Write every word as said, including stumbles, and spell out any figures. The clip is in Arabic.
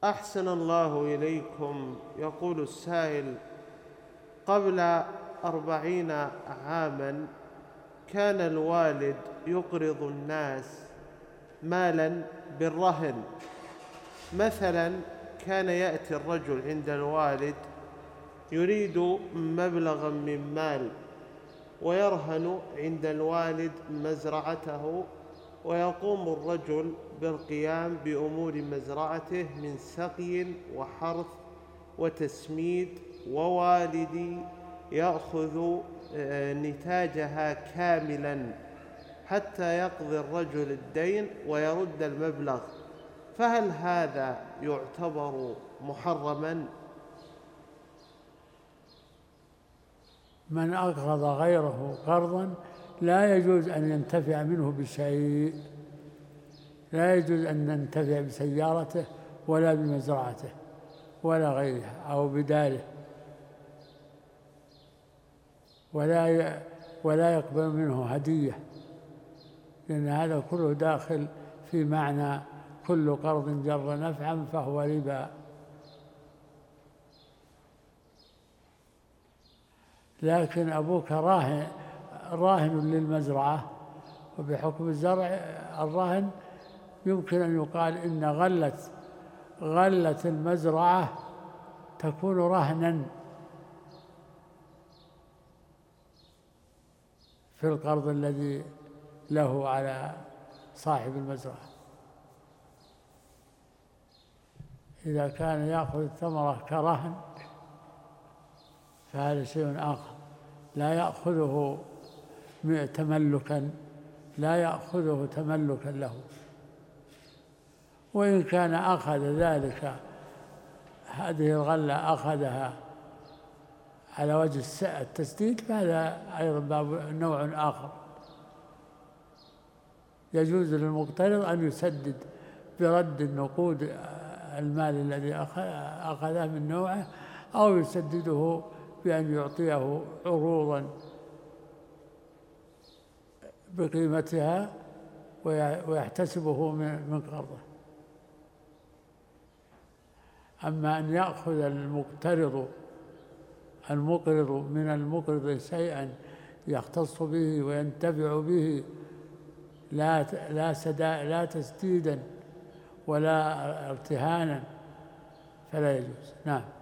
أحسن الله إليكم. يقول السائل: قبل أربعين عاماً كان الوالد يقرض الناس مالاً بالرهن. مثلاً كان يأتي الرجل عند الوالد يريد مبلغاً من مال، ويرهن عند الوالد مزرعته، ويقوم الرجل بالقيام بأمور مزرعته من سقي وحرث وتسميد، ووالدي يأخذ نتاجها كاملا حتى يقضي الرجل الدين ويرد المبلغ، فهل هذا يعتبر محرما؟ من أقرض غيره قرضا لا يجوز أن ينتفع منه بشيء، لا يجوز أن ننتفع بسيارته ولا بمزرعته ولا غيرها أو بداره، ولا ولا يقبل منه هدية، لأن هذا كله داخل في معنى كل قرض جر نفعا فهو ربا. لكن أبوك راهن راهن للمزرعة، وبحكم الزرع الرهن يمكن أن يقال إن غلة غلة المزرعة تكون رهنا في القرض الذي له على صاحب المزرعة. إذا كان يأخذ الثمرة كرهن فهذا شيء آخر، لا يأخذه تملكا لا يأخذه تملكا له. وإن كان أخذ ذلك هذه الغلة أخذها على وجه التسديد فهذا أيضا باب نوع آخر. يجوز للمقترض أن يسدد برد النقود المال الذي أخذه من نوعه، أو يسدده بأن يعطيه عروضا بقيمتها ويحتسبه من قرضه. أما أن يأخذ المقترض المقرض من المقرض شيئا يختص به وينتفع به لا لا سدا لا تسديدا ولا ارتهانا فلا يجوز. نعم.